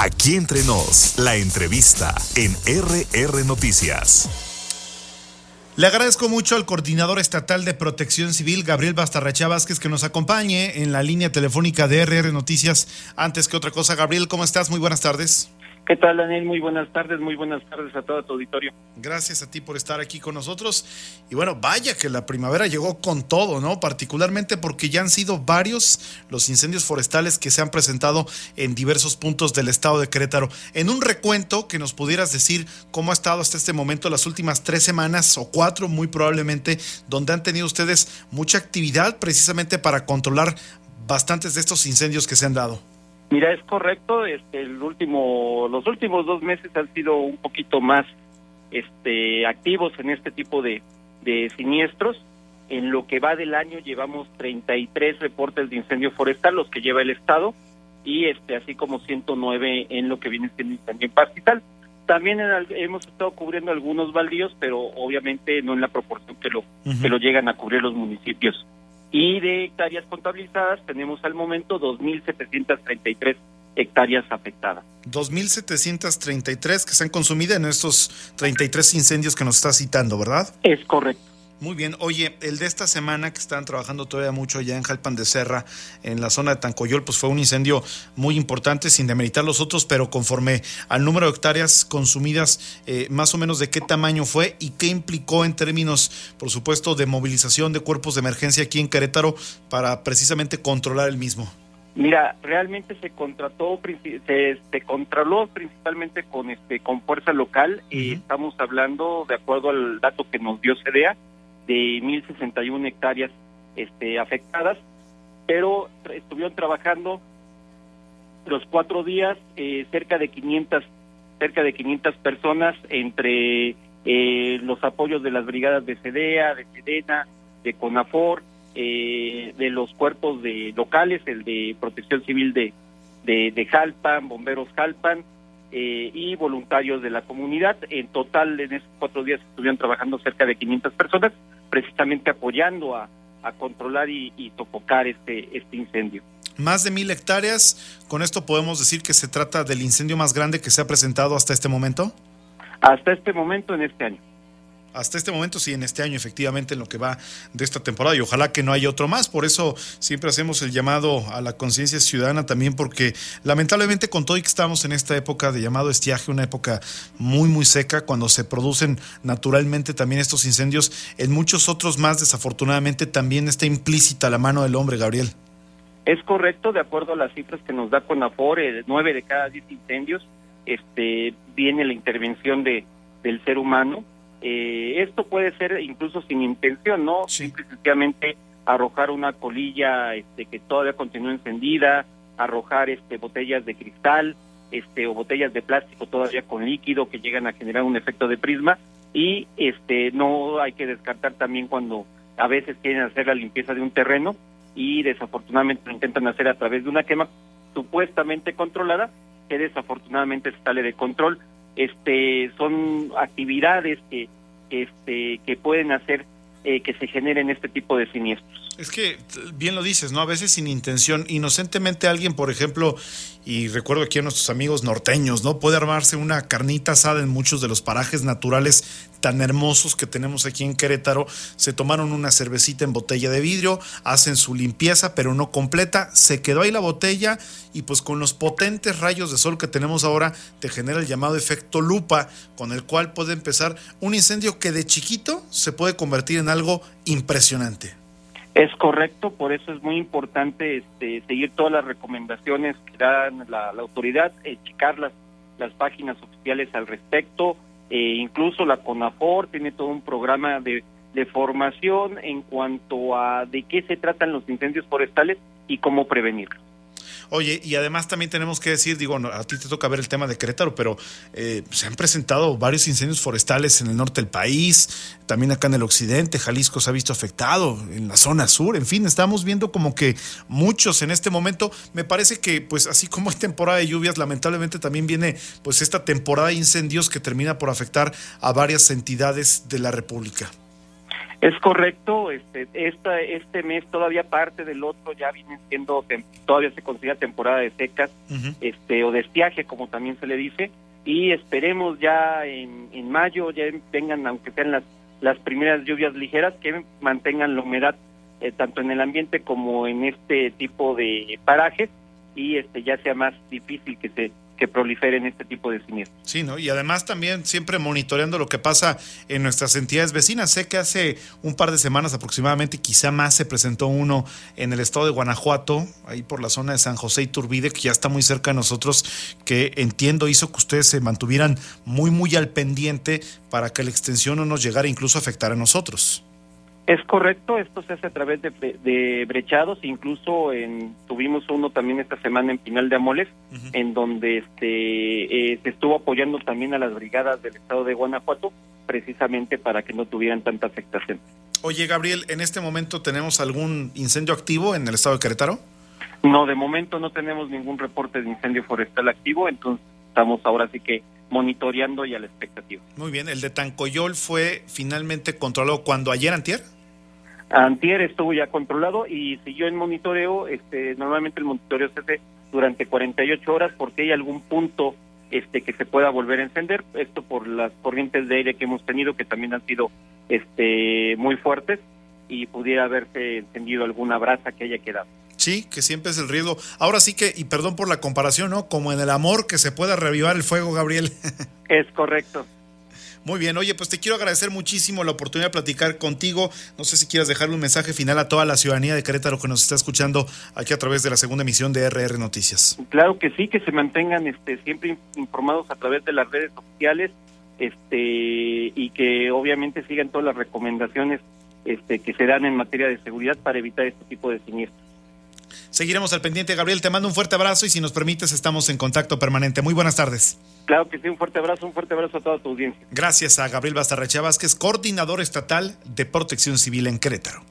Aquí entre nos, la entrevista en RR Noticias. Le agradezco mucho al coordinador estatal de Protección Civil, Gabriel Bastarrechea Vázquez, que nos acompañe en la línea telefónica de RR Noticias. Antes que otra cosa, Gabriel, ¿cómo estás? Muy buenas tardes. ¿Qué tal, Daniel? Muy buenas tardes a todo tu auditorio. Gracias a ti por estar aquí con nosotros. Y bueno, vaya que la primavera llegó con todo, ¿no? Particularmente porque ya han sido varios los incendios forestales que se han presentado en diversos puntos del estado de Querétaro. En un recuento que nos pudieras decir cómo ha estado hasta este momento las últimas 3 semanas o 4 muy probablemente, donde han tenido ustedes mucha actividad precisamente para controlar bastantes de estos incendios que se han dado. Mira, es correcto, los últimos 2 meses han sido un poquito más activos en este tipo de siniestros. En lo que va del año llevamos 33 reportes de incendio forestal, los que lleva el estado, y así como 109 en lo que viene siendo incendio en pastizal. También hemos estado cubriendo algunos baldíos, pero obviamente no en la proporción que lo llegan a cubrir los municipios. Y de hectáreas contabilizadas tenemos al momento 2.733 hectáreas afectadas. 2.733 que se han consumido en estos 33 incendios que nos está citando, ¿verdad? Es correcto. Muy bien. Oye, el de esta semana que están trabajando todavía mucho allá en Jalpan de Serra, en la zona de Tancoyol, pues fue un incendio muy importante, sin demeritar los otros, pero conforme al número de hectáreas consumidas, más o menos de qué tamaño fue y qué implicó en términos, por supuesto, de movilización de cuerpos de emergencia aquí en Querétaro para precisamente controlar el mismo. Mira, realmente se controló principalmente con fuerza local. Estamos hablando, de acuerdo al dato que nos dio CDEA, de 1.061 hectáreas afectadas, pero estuvieron trabajando los 4 días cerca de 500 personas entre los apoyos de las brigadas de CDEA, de SEDENA, de CONAFOR, de los cuerpos locales, el de Protección Civil de Jalpan, Bomberos Jalpan, y voluntarios de la comunidad. En total, en esos 4 días estuvieron trabajando cerca de 500 personas, precisamente apoyando a controlar y sofocar este incendio. Más de 1,000 hectáreas, ¿con esto podemos decir que se trata del incendio más grande que se ha presentado hasta este momento? Hasta este momento, en este año. Hasta este momento, sí, en este año, efectivamente, en lo que va de esta temporada, y ojalá que no haya otro más. Por eso siempre hacemos el llamado a la conciencia ciudadana también, porque lamentablemente con todo y que estamos en esta época de llamado estiaje, una época muy, muy seca, cuando se producen naturalmente también estos incendios, en muchos otros más, desafortunadamente, también está implícita la mano del hombre, Gabriel. Es correcto, de acuerdo a las cifras que nos da CONAFOR, 9 de cada 10 incendios, viene la intervención del ser humano. Esto puede ser incluso sin intención, ¿no? Sí. Simple y sencillamente arrojar una colilla que todavía continúa encendida, arrojar botellas de cristal, o botellas de plástico todavía con líquido que llegan a generar un efecto de prisma, y no hay que descartar también cuando a veces quieren hacer la limpieza de un terreno y desafortunadamente lo intentan hacer a través de una quema supuestamente controlada, que desafortunadamente se sale de control. Son actividades que pueden hacer que se generen este tipo de siniestros. Es que bien lo dices, ¿no? A veces sin intención, inocentemente alguien, por ejemplo, y recuerdo aquí a nuestros amigos norteños, ¿no? Puede armarse una carnita asada en muchos de los parajes naturales tan hermosos que tenemos aquí en Querétaro. Se tomaron una cervecita en botella de vidrio, hacen su limpieza, pero no completa, se quedó ahí la botella y pues con los potentes rayos de sol que tenemos ahora te genera el llamado efecto lupa, con el cual puede empezar un incendio que de chiquito se puede convertir en algo impresionante. Es correcto, por eso es muy importante seguir todas las recomendaciones que da la autoridad, checar las páginas oficiales al respecto, incluso la CONAFOR tiene todo un programa de formación en cuanto a de qué se tratan los incendios forestales y cómo prevenirlos. Oye, y además también tenemos que decir, digo, a ti te toca ver el tema de Querétaro, pero se han presentado varios incendios forestales en el norte del país, también acá en el occidente, Jalisco se ha visto afectado, en la zona sur, en fin, estamos viendo como que muchos en este momento. Me parece que, pues así como hay temporada de lluvias, lamentablemente también viene pues esta temporada de incendios que termina por afectar a varias entidades de la República. Es correcto, este mes todavía parte del otro ya viene siendo, todavía se considera temporada de secas, o de estiaje, como también se le dice, y esperemos ya en mayo ya vengan, aunque sean las primeras lluvias ligeras, que mantengan la humedad tanto en el ambiente como en este tipo de parajes, y ya sea más difícil que proliferen este tipo de siniestros. Sí, ¿no? Y además también siempre monitoreando lo que pasa en nuestras entidades vecinas. Sé que hace un par de semanas aproximadamente, quizá más, se presentó uno en el estado de Guanajuato, ahí por la zona de San José Iturbide, que ya está muy cerca de nosotros, que entiendo hizo que ustedes se mantuvieran muy al pendiente para que la extensión no nos llegara incluso a afectar a nosotros. Es correcto, esto se hace a través de brechados, incluso tuvimos uno también esta semana en Pinal de Amoles, en donde se estuvo apoyando también a las brigadas del estado de Guanajuato, precisamente para que no tuvieran tanta afectación. Oye, Gabriel, ¿en este momento tenemos algún incendio activo en el estado de Querétaro? No, de momento no tenemos ningún reporte de incendio forestal activo, entonces estamos ahora sí que monitoreando y a la expectativa. Muy bien, ¿el de Tancoyol fue finalmente controlado cuando ayer, antier? Antier estuvo ya controlado y siguió en monitoreo. Normalmente el monitoreo se hace durante 48 horas porque hay algún punto que se pueda volver a encender, esto por las corrientes de aire que hemos tenido, que también han sido muy fuertes, y pudiera haberse encendido alguna brasa que haya quedado. Sí, que siempre es el riesgo. Ahora sí que, y perdón por la comparación, ¿no? Como en el amor, que se pueda reavivar el fuego, Gabriel. Es correcto. Muy bien, oye, pues te quiero agradecer muchísimo la oportunidad de platicar contigo. No sé si quieras dejarle un mensaje final a toda la ciudadanía de Querétaro que nos está escuchando aquí a través de la segunda emisión de RR Noticias. Claro que sí, que se mantengan siempre informados a través de las redes sociales, y que obviamente sigan todas las recomendaciones que se dan en materia de seguridad para evitar este tipo de siniestros. Seguiremos al pendiente, Gabriel. Te mando un fuerte abrazo y si nos permites estamos en contacto permanente. Muy buenas tardes. Claro que sí, un fuerte abrazo a toda tu audiencia. Gracias a Gabriel Bastarrechea Vázquez, coordinador estatal de Protección Civil en Querétaro.